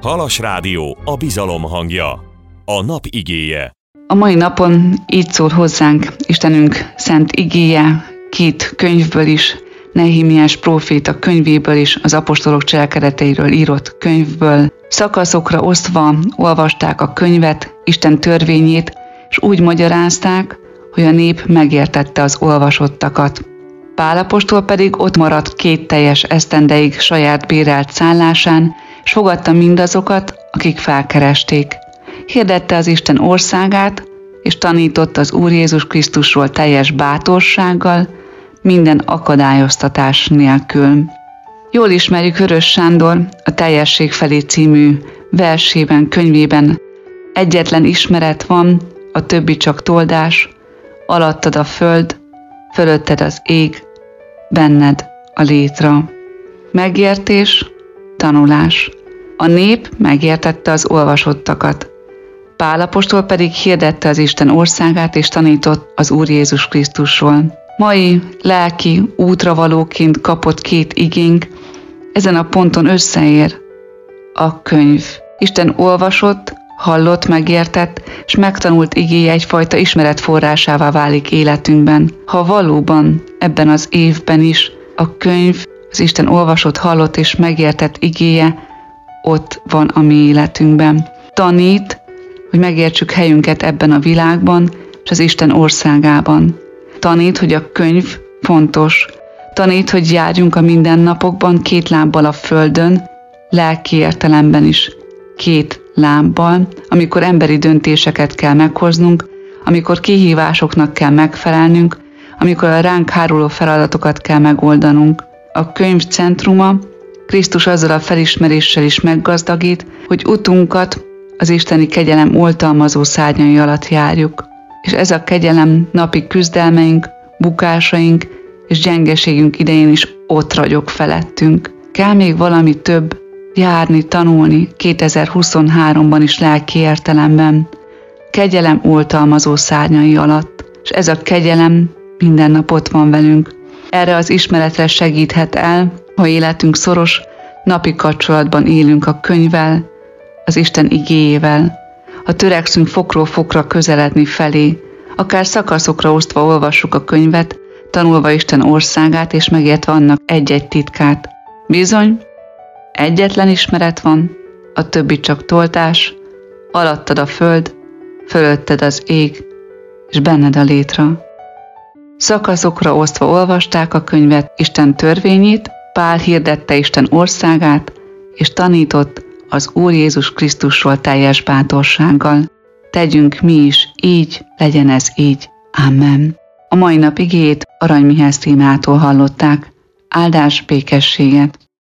Halas Rádió, a bizalom hangja. A nap igéje. A mai napon így szól hozzánk Istenünk szent igéje, két könyvből is, Nehémiás próféta könyvéből is, az apostolok cselekedeteiről írott könyvből. Szakaszokra osztva olvasták a könyvet, Isten törvényét, és úgy magyarázták, hogy a nép megértette az olvasottakat. Pál apostol pedig ott maradt 2 teljes esztendeig saját bérelt szállásán, és fogadta mindazokat, akik felkeresték. Hirdette az Isten országát, és tanított az Úr Jézus Krisztusról teljes bátorsággal, minden akadályoztatás nélkül. Jól ismerjük Vörös Sándor a Teljesség felé című versében, könyvében. Egyetlen ismeret van, a többi csak toldás, alattad a föld, fölötted az ég, benned a létra. Megértés, tanulás. A nép megértette az olvasottakat. Pál apostol pedig hirdette az Isten országát és tanított az Úr Jézus Krisztusról. Mai lelki útravalóként kapott 2 igénk ezen a ponton összeér a könyv. Isten olvasott, hallott, megértett, és megtanult igéje egyfajta ismeretforrásává válik életünkben. Ha valóban ebben az évben is a könyv, az Isten olvasott, hallott és megértett igéje ott van a mi életünkben. Tanít, hogy megértsük helyünket ebben a világban és az Isten országában. Tanít, hogy a könyv fontos. Tanít, hogy járjunk a mindennapokban 2 lábbal a földön, lelki értelemben is 2 lábbal, amikor emberi döntéseket kell meghoznunk, amikor kihívásoknak kell megfelelnünk, amikor a ránk háruló feladatokat kell megoldanunk. A könyv centruma Krisztus azzal a felismeréssel is meggazdagít, hogy utunkat az isteni kegyelem oltalmazó szárnyai alatt járjuk. És ez a kegyelem napi küzdelmeink, bukásaink és gyengeségünk idején is ott ragyog felettünk. Kell még valami több, járni, tanulni 2023-ban is lelki értelemben. Kegyelem oltalmazó szárnyai alatt. És ez a kegyelem minden nap ott van velünk. Erre az ismeretre segíthet el, ha életünk szoros, napi kapcsolatban élünk a könyvvel, az Isten igéjével. Ha törekszünk fokról fokra közeledni felé, akár szakaszokra osztva olvassuk a könyvet, tanulva Isten országát és megértve annak egy-egy titkát. Bizony, egyetlen ismeret van, a többi csak toltás, alattad a föld, fölötted az ég, és benned a létra. Szakaszokra osztva olvasták a könyvet, Isten törvényét, Pál hirdette Isten országát, és tanított az Úr Jézus Krisztusról teljes bátorsággal. Tegyünk mi is így, legyen ez így. Amen. A mai nap igéjét Arany Mihály Sztrímától hallották. Áldás, békességet!